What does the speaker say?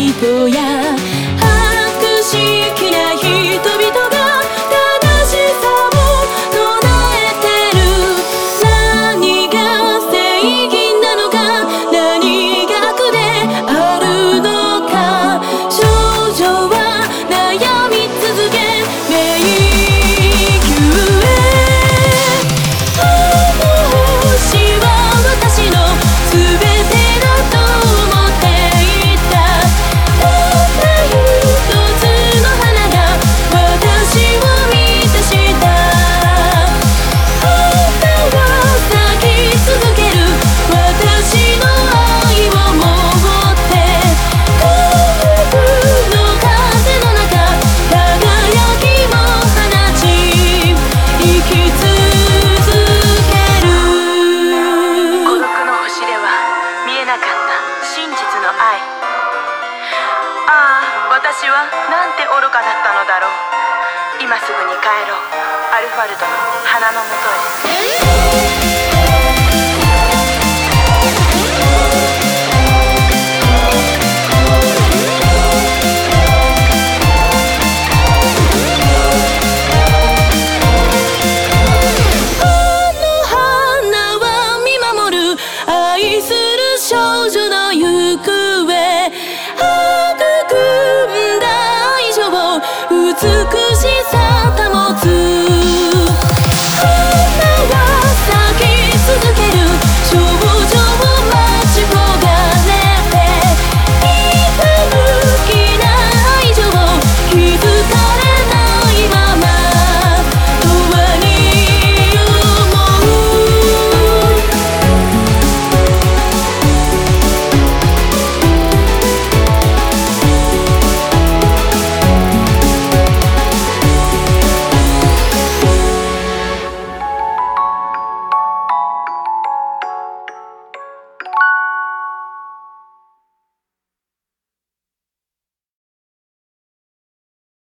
人や博識な人々が正しさを唱えてる。何が正義なのか、何が悪であるのか。少女は悩み続け迷宮へ。星は私の全てだと思っていた。たった一つの花が私を満たした。花は咲き続ける私の愛を持って。幸福の風の中輝きも放ち生き続ける。 孤独の星では見えなかった真実の愛。ああ、私はなんて愚かだったのだろう。今すぐに帰ろう、アルファルドの花のもとへ。